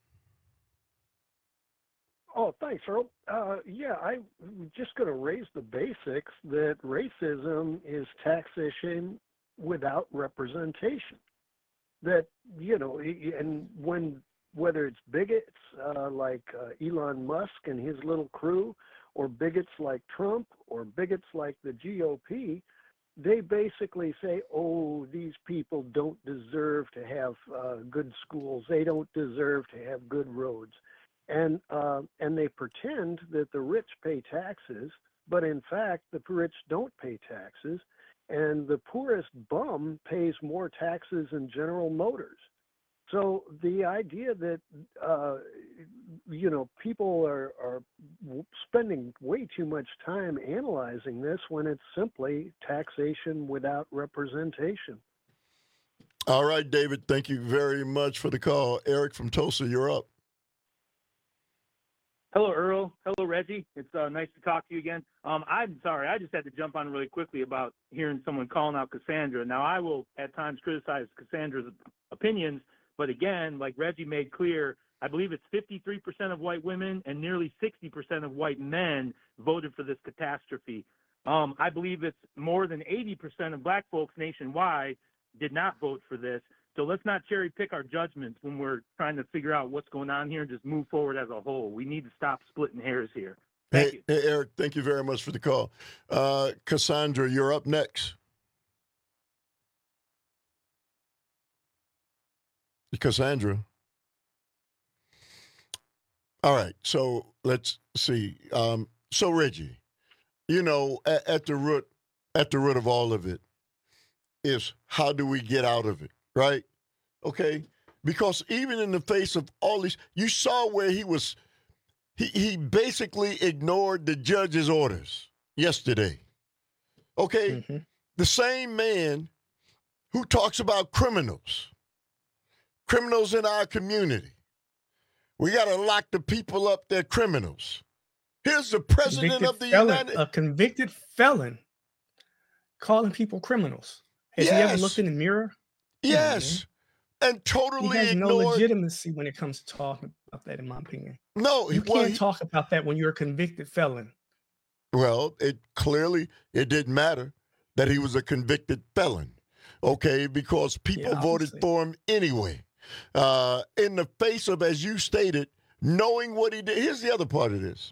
Oh, thanks, Earl. Uh, yeah, I'm just going to raise the basics that racism is taxation without representation. That, you know, and when whether it's bigots uh, like uh, Elon Musk and his little crew, or bigots like Trump, or bigots like the G O P, they basically say, oh, these people don't deserve to have uh, good schools. They don't deserve to have good roads. And uh, and they pretend that the rich pay taxes, but in fact, the rich don't pay taxes. And the poorest bum pays more taxes than General Motors. So the idea that, uh, you know, people are, are spending way too much time analyzing this when it's simply taxation without representation. All right, David, thank you very much for the call. Eric from Tulsa, you're up. Hello, Earl. Hello, Reggie. It's uh, nice to talk to you again. Um, I'm sorry, I just had to jump on really quickly about hearing someone calling out Cassandra. Now, I will at times criticize Cassandra's opinions, but again, like Reggie made clear, I believe it's fifty-three percent of white women and nearly sixty percent of white men voted for this catastrophe. Um, I believe it's more than eighty percent of black folks nationwide did not vote for this. So let's not cherry pick our judgments when we're trying to figure out what's going on here and just move forward as a whole. We need to stop splitting hairs here. Thank hey, hey, Eric, thank you very much for the call. Uh, Cassandra, you're up next. Cassandra. All right, so let's see. Um, so Reggie, you know, at, at the root, at the root of all of it is how do we get out of it, right? Okay, because even in the face of all these, you saw where he was, he he basically ignored the judge's orders yesterday. Okay, mm-hmm. The same man who talks about criminals, criminals in our community. We got to lock the people up. They're criminals. Here's the president convicted of the felon, United... A convicted felon calling people criminals. Has yes. he ever looked in the mirror? Yes. Yeah, and totally He has ignored... no legitimacy when it comes to talking about that, in my opinion. No. You well, can't he... talk about that when you're a convicted felon. Well, it clearly, it didn't matter that he was a convicted felon, okay, because people Yeah, voted obviously. for him anyway. Uh, in the face of, as you stated, knowing what he did. Here's the other part of this.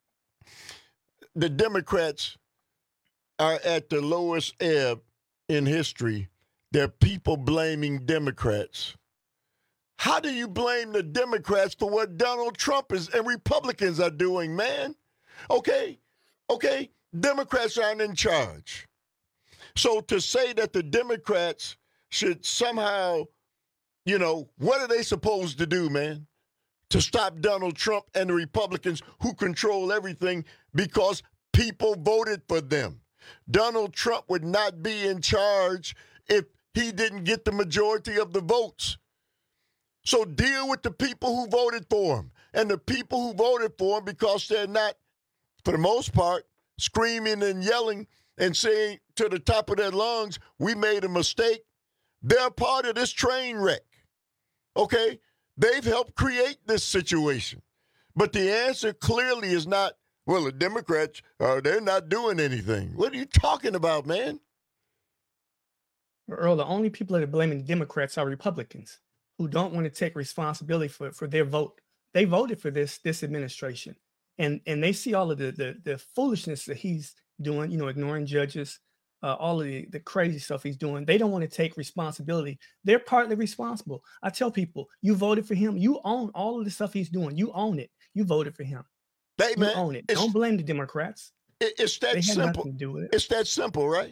The Democrats are at the lowest ebb in history. They're people blaming Democrats. How do you blame the Democrats for what Donald Trump is and Republicans are doing, man? Okay, okay, Democrats aren't in charge. So to say that the Democrats should somehow, you know, what are they supposed to do, man? To stop Donald Trump and the Republicans who control everything because people voted for them. Donald Trump would not be in charge if he didn't get the majority of the votes. So deal with the people who voted for him. And the people who voted for him, because they're not, for the most part, screaming and yelling and saying to the top of their lungs, we made a mistake. They're part of this train wreck. Okay? They've helped create this situation. But the answer clearly is not, well, the Democrats, uh, they're not doing anything. What are you talking about, man? Earl, the only people that are blaming Democrats are Republicans who don't want to take responsibility for, for their vote. They voted for this this administration. And and they see all of the the, the foolishness that he's doing, you know, ignoring judges, uh, all of the, the crazy stuff he's doing. They don't want to take responsibility. They're partly responsible. I tell people, you voted for him. You own all of the stuff he's doing. You own it. You voted for him. Hey, you man, own it. Don't blame the Democrats. It, it's that they simple. Had nothing to do with it. It's that simple, right?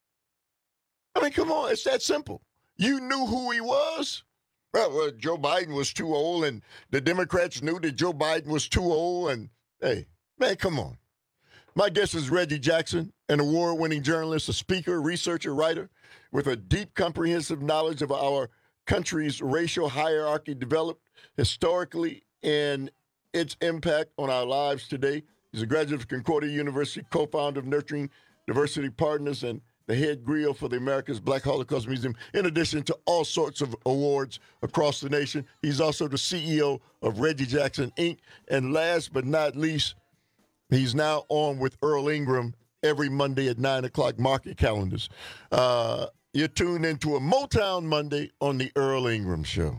I mean, come on. It's that simple. You knew who he was. Well, well, Joe Biden was too old, and the Democrats knew that Joe Biden was too old. And, hey, man, come on. My guest is Reggie Jackson, an award-winning journalist, a speaker, researcher, writer, with a deep, comprehensive knowledge of our country's racial hierarchy developed historically and its impact on our lives today. He's a graduate of Concordia University, co-founder of Nurturing Diversity Partners, and the head grill for the America's Black Holocaust Museum, in addition to all sorts of awards across the nation. He's also the C E O of Reggie Jackson, Incorporated. And last but not least, he's now on with Earl Ingram every Monday at nine o'clock, market calendars. Uh, you're tuned into a Motown Monday on the Earl Ingram Show.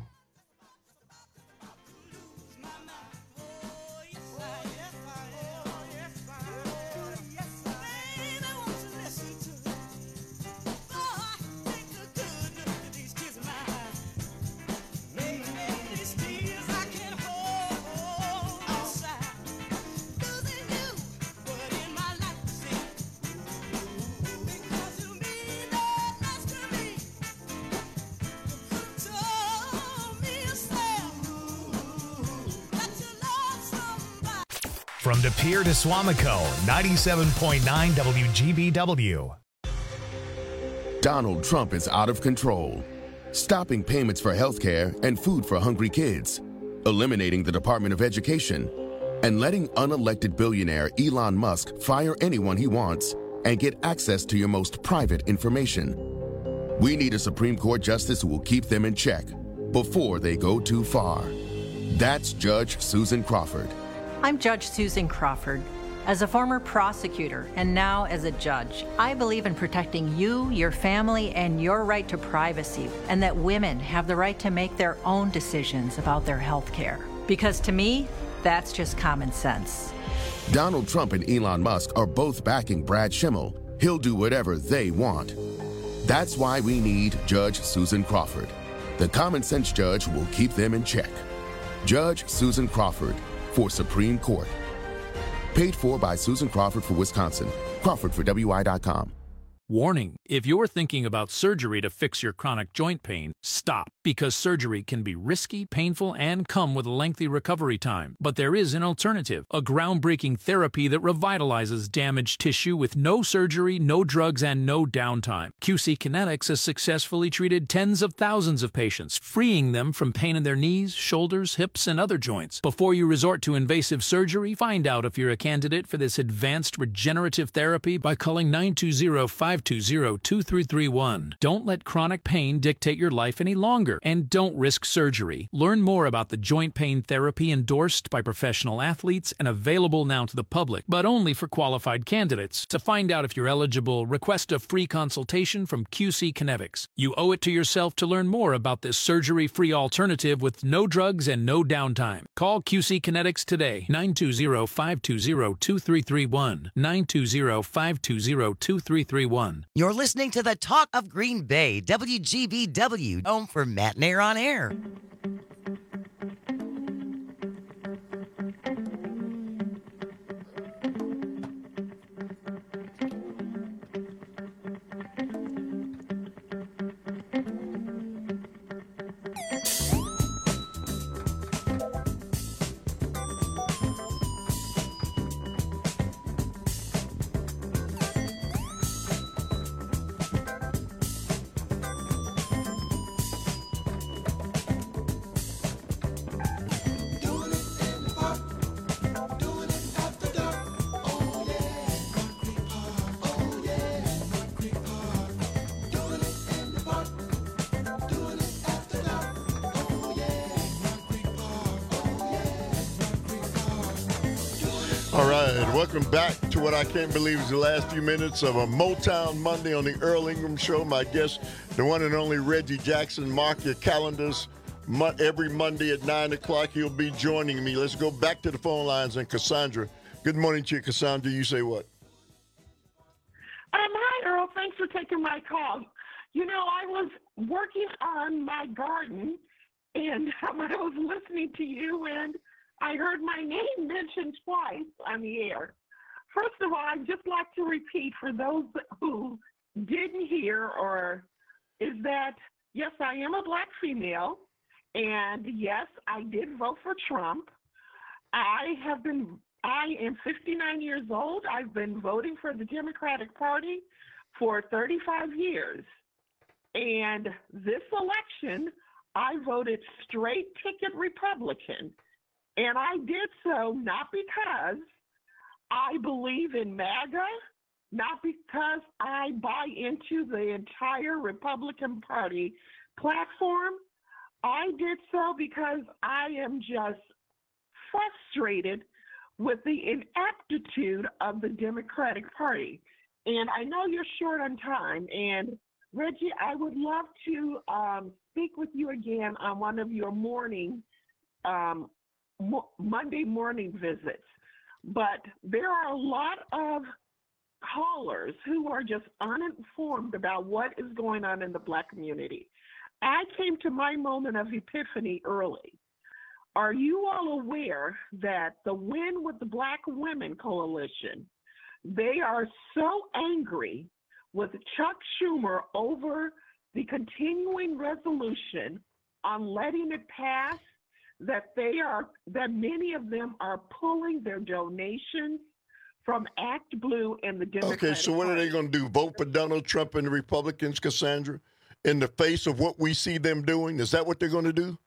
From De Pere to Swamico, ninety-seven point nine W G B W. Donald Trump is out of control, stopping payments for healthcare and food for hungry kids, eliminating the Department of Education, and letting unelected billionaire Elon Musk fire anyone he wants and get access to your most private information. We need a Supreme Court justice who will keep them in check before they go too far. That's Judge Susan Crawford. I'm Judge Susan Crawford. As a former prosecutor and now as a judge, I believe in protecting you, your family, and your right to privacy, and that women have the right to make their own decisions about their health care. Because to me, That's just common sense. Donald Trump and Elon Musk are both backing Brad Schimmel. He'll do whatever they want. That's why we need Judge Susan Crawford. The common sense judge will keep them in check. Judge Susan Crawford for Supreme Court. Paid for by Susan Crawford for Wisconsin. Crawford for W I dot com. Warning, if you're thinking about surgery to fix your chronic joint pain, stop, because surgery can be risky, painful, and come with a lengthy recovery time. But there is an alternative, a groundbreaking therapy that revitalizes damaged tissue with no surgery, no drugs, and no downtime. Q C Kinetics has successfully treated tens of thousands of patients, freeing them from pain in their knees, shoulders, hips, and other joints. Before you resort to invasive surgery, find out if you're a candidate for this advanced regenerative therapy by calling nine two zero, five two zero, two three three one. Don't let chronic pain dictate your life any longer, and don't risk surgery. Learn more about the joint pain therapy endorsed by professional athletes and available now to the public, but only for qualified candidates. To find out if you're eligible, request a free consultation from Q C Kinetics. You owe it to yourself to learn more about this surgery-free alternative with no drugs and no downtime. Call Q C Kinetics today, nine two zero, five two zero, two three three one, nine two zero, five two zero, two three three one. You're listening to the Talk of Green Bay, W G B W, home for Matt Nair on Air. All right, welcome back to what I can't believe is the last few minutes of a Motown Monday on the Earl Ingram Show. My guest, the one and only Reggie Jackson. Mark your calendars. Mo- every Monday at nine o'clock, he'll be joining me. Let's go back to the phone lines and Cassandra. Good morning to you, Cassandra. You say what? Um, hi, Earl. Thanks for taking my call. You know, I was working on my garden, and um, I was listening to you, and I heard my name mentioned twice on the air. First of all, I'd just like to repeat for those who didn't hear, or is that, yes, I am a black female, and yes, I did vote for Trump. I have been, I am fifty-nine years old. I've been voting for the Democratic Party for thirty-five years. And this election, I voted straight ticket Republican. And I did so not because I believe in MAGA, not because I buy into the entire Republican Party platform. I did so because I am just frustrated with the ineptitude of the Democratic Party. And I know you're short on time. And Reggie, I would love to um, speak with you again on one of your morning um, Monday morning visits, but there are a lot of callers who are just uninformed about what is going on in the black community. I came to my moment of epiphany early. Are you all aware that the Win with the Black Women Coalition, they are so angry with Chuck Schumer over the continuing resolution on letting it pass, that they are, that many of them are pulling their donations from Act Blue and the Democratic Okay, so what Party. are they going to do? Vote for Donald Trump and the Republicans, Cassandra, in the face of what we see them doing? Is that what they're going to do?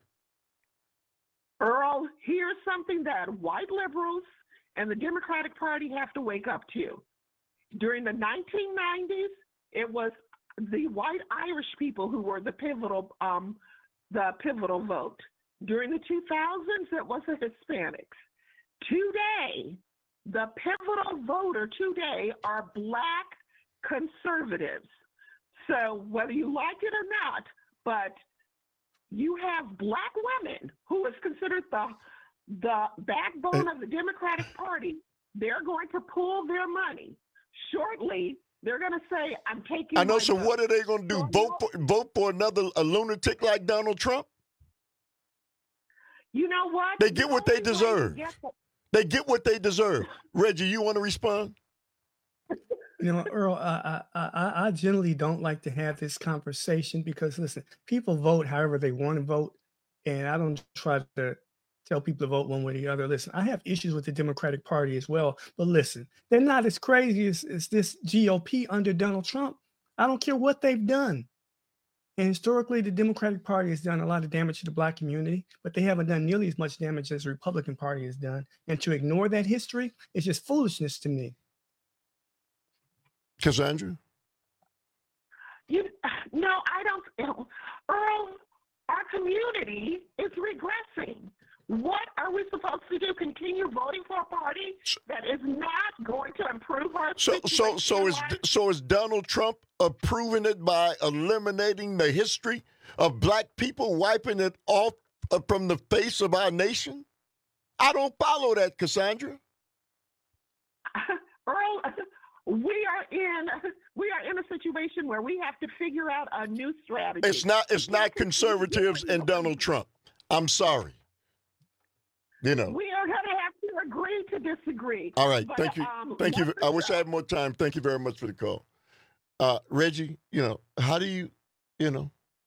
Earl, here's something that white liberals and the Democratic Party have to wake up to. During the nineteen nineties, it was the white Irish people who were the pivotal, um, the pivotal vote. During the two thousands, it was the Hispanics. Today, the pivotal voter today are black conservatives. So whether you like it or not, but you have black women who is considered the the backbone of the Democratic Party, they're going to pull their money. Shortly, they're going to say, I'm taking I know, my so vote. what are they going to do? Vote for, vote for another a lunatic like Donald Trump? You know what? They get The what they only way to deserve. get the- They get what they deserve. Reggie, you want to respond? You know, Earl, I, I, I, I generally don't like to have this conversation because, listen, people vote however they want to vote, and I don't try to tell people to vote one way or the other. Listen, I have issues with the Democratic Party as well, but listen, they're not as crazy as, as this G O P under Donald Trump. I don't care what they've done. And historically, the Democratic Party has done a lot of damage to the Black community, but they haven't done nearly as much damage as the Republican Party has done. And to ignore that history is just foolishness to me. Cassandra? You, no, I don't. Earl, our community is regressing. What are we supposed to do? Continue voting for a party that is not going to improve our So, so, so is so is Donald Trump approving it by eliminating the history of Black people, wiping it off uh, from the face of our nation? I don't follow that, Cassandra. Earl, we are in we are in a situation where we have to figure out a new strategy. It's not. It's not conservatives and Donald Trump. I'm sorry. You know. We are going to have to agree to disagree. All right. But, Thank you. um, Thank you. I wish I had more time. Thank you very much for the call. Uh, Reggie, you know, how do you, you know,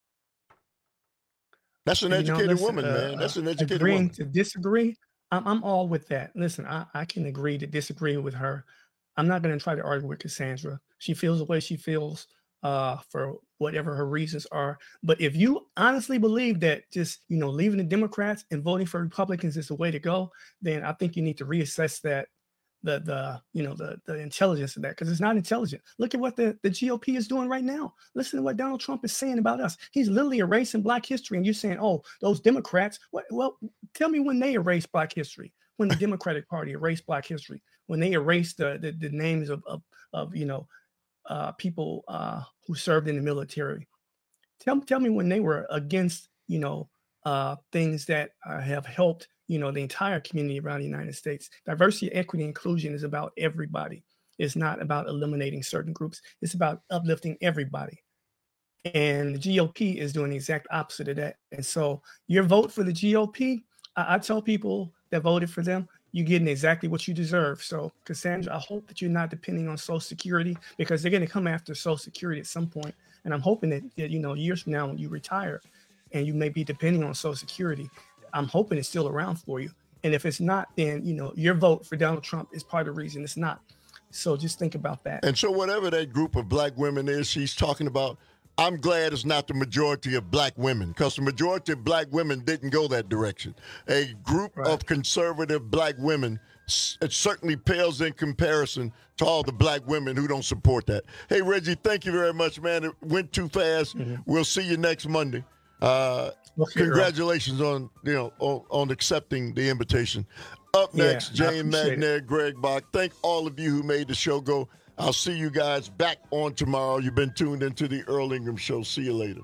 that's an You know, educated listen, woman, uh, man. That's an uh, educated agreeing woman. to disagree, I'm, I'm all with that. Listen, I, I can agree to disagree with her. I'm not going to try to argue with Cassandra. She feels the way she feels uh, for whatever her reasons are. But if you honestly believe that just, you know, leaving the Democrats and voting for Republicans is the way to go, then I think you need to reassess that, the, the you know, the, the intelligence of that, because it's not intelligent. Look at what the, the G O P is doing right now. Listen to what Donald Trump is saying about us. He's literally erasing Black history. And you're saying, oh, those Democrats, what, well, tell me when they erased Black history, when the Democratic Party erased Black history, when they erased the, the, the names of, of, of, you know, uh, people uh, who served in the military. Tell, tell me when they were against, you know, uh, things that uh, have helped, you know, the entire community around the United States. Diversity, equity, inclusion is about everybody. It's not about eliminating certain groups. It's about uplifting everybody. And the G O P is doing the exact opposite of that. And so your vote for the G O P, I, I tell people that voted for them, you're getting exactly what you deserve. So, Cassandra, I hope that you're not depending on Social Security, because they're going to come after Social Security at some point. And I'm hoping that, that, you know, years from now when you retire and you may be depending on Social Security, I'm hoping it's still around for you. And if it's not, then, you know, your vote for Donald Trump is part of the reason it's not. So just think about that. And so whatever that group of Black women is she's talking about, I'm glad it's not the majority of Black women, because the majority of Black women didn't go that direction. A group right. of conservative Black women, it certainly pales in comparison to all the Black women who don't support that. Hey, Reggie, thank you very much, man. It went too fast. Mm-hmm. We'll see you next Monday. Uh, okay, congratulations right. on, you know, on, on accepting the invitation. Up next, yeah, Jane McNair, Greg Bach. Thank all of you who made the show go. I'll see you guys back on tomorrow. You've been tuned into the Earl Ingram Show. See you later.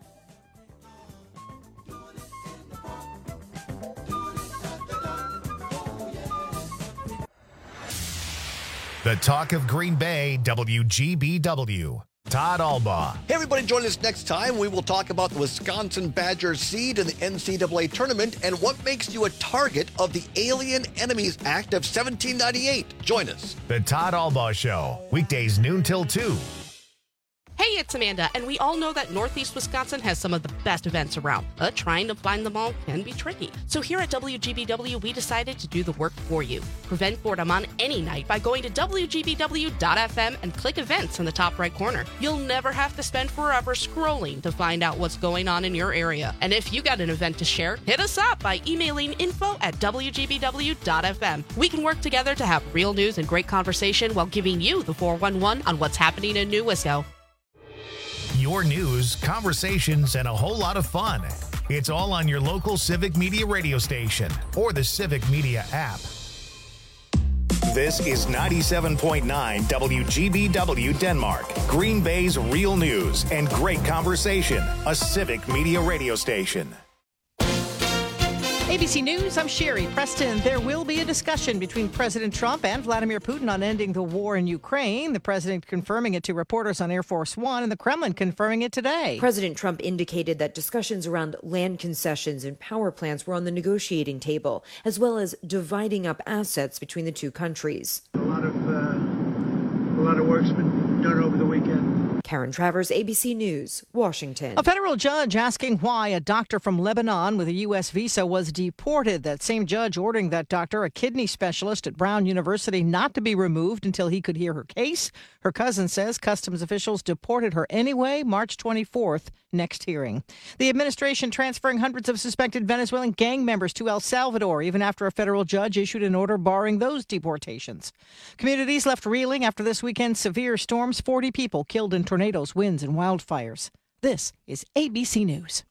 The talk of Green Bay, W G B W. Todd Albaugh. Hey, everybody, join us next time. We will talk about the Wisconsin Badgers seed in the N C double A tournament and what makes you a target of the Alien Enemies Act of seventeen ninety-eight. Join us. The Todd Albaugh Show, weekdays noon till two. Hey, it's Amanda, and we all know that Northeast Wisconsin has some of the best events around, but trying to find them all can be tricky. So here at W G B W, we decided to do the work for you. Prevent boredom on any night by going to W G B W dot F M and click events in the top right corner. You'll never have to spend forever scrolling to find out what's going on in your area. And if you got an event to share, hit us up by emailing info at W G B W dot F M. We can work together to have real news and great conversation while giving you the four one one on what's happening in New Wisco. Your news, conversations, and a whole lot of fun. It's all on your local Civic Media radio station or the Civic Media app. This is ninety-seven point nine W G B W Denmark, Green Bay's real news and great conversation, a Civic Media radio station. A A B C News, I'm Sherry Preston. There will be a discussion between President Trump and Vladimir Putin on ending the war in Ukraine. The president confirming it to reporters on Air Force One, and the Kremlin confirming it today. President Trump indicated that discussions around land concessions and power plants were on the negotiating table, as well as dividing up assets between the two countries. A lot of uh, a lot of work's been done over the weekend. Karen Travers, A B C News, Washington. A federal judge asking why a doctor from Lebanon with a U S visa was deported. That same judge ordering that doctor, a kidney specialist at Brown University, not to be removed until he could hear her case. Her cousin says customs officials deported her anyway, March twenty-fourth, next hearing. The administration transferring hundreds of suspected Venezuelan gang members to El Salvador, even after a federal judge issued an order barring those deportations. Communities left reeling after this weekend's severe storms. forty people killed in tornadoes, winds, and wildfires. This is A B C News.